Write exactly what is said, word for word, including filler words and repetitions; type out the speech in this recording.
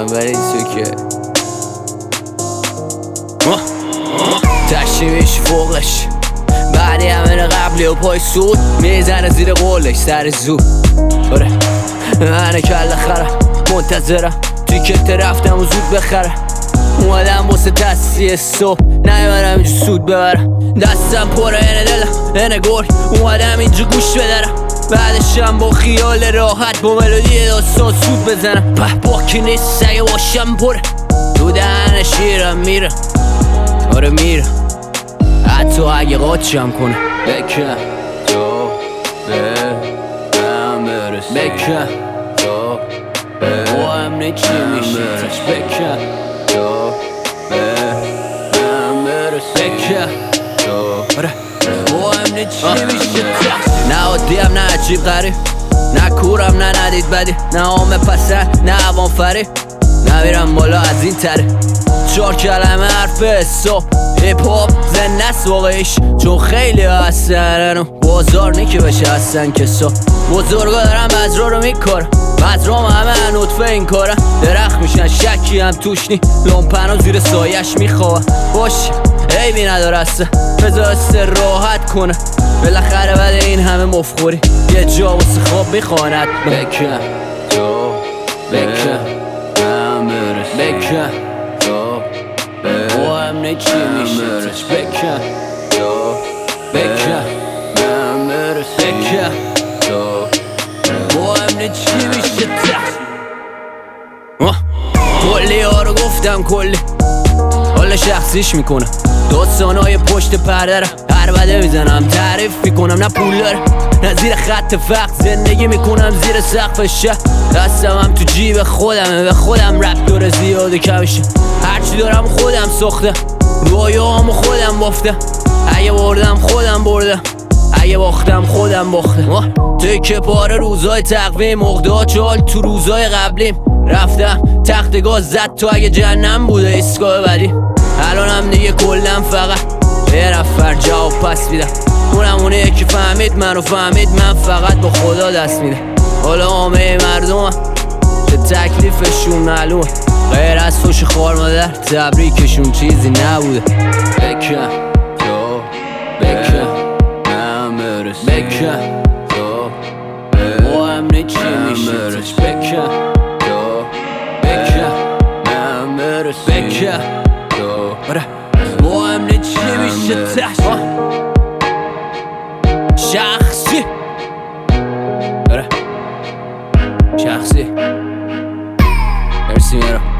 ولی تو که تشریمش فوقش بعدی همین قبلی و پای سود میزنه زیر قولش سر زود. آره من کل خرم منتظرم تیکت رفتم و زود بخرم اومدم واسه تصیه صبح نیومدم اینجا سود ببرم دستم پره اینه دلم اینه گل اومدم اینجا گوش بدرم بعدشم با خیال راحت با ملودی داستان سود بزنم په باکی نیست اگه باشم پره تو دهن شیرم میرم آره میرم حتی اگه قاچم کنه بکن تو به من برسی بکن تو به من چی میشه تش بکن تو به من برسی بکن تو با هم چی میشه تش نه عادیم نه عجیب غریب نه کورم نه ندید بدی نه آمه پسند نه عوام فریب نمیرم بالا از این تره چهار کلمه حرف حساب هیپ هاپ زنده است واقعیش چون خیلی هستن و بازار نی که بشه هستن کسا بزرگا دارن بذرا رو میکارن بذرام همه نطفه این کارن درخت میشن شکی هم توش نی لامپن و زیر سایش میخواه باش عیبی نداره اصلا بذار راحت کنه بالاخره بعد این همه مفخوری یه جا واسه خواب میخواند بکن تو بکن من برس بکن تو با هم نچی میشه تش بکن تو بکن من برس بکن تو با هم نچی میشه تش کلی ها رو گفتم کلی حالا شخصیش میکنم داستانای پشت پرده هر بده میزنم تعریف میکنم نه پول داره نه زیر خط فقر زندگی میکنم زیر سقف شهر دستم هم تو جیب خودمه به خودم رب داره زیاده کمشه هرچی دارم خودم ساختم رویامو خودم بافتم اگه بردم خودم بردم اگه باختم خودم باختم تکه پاره روزای تقویم مقدار چال تو روزای قبلیم رفتم تخت گاز زد تو اگه جهنم بوده ایستگاه بعدی الانم دیگه کلم فقط یه نفر جواب پس میدم اونم اونه یکی فهمید منو فهمید من فقط با خدا دست میده حالا عامه مردمم به تکلیفشون معلومه غیر از فوش خوار مادر تبریکشون چیزی نبوده بکن تو بکن من برس بکن تو با هم نچی میشه تش بکن تو بکن من برس بکن تو با هم نچی میشه تش شخصی شخصی مرسی میرم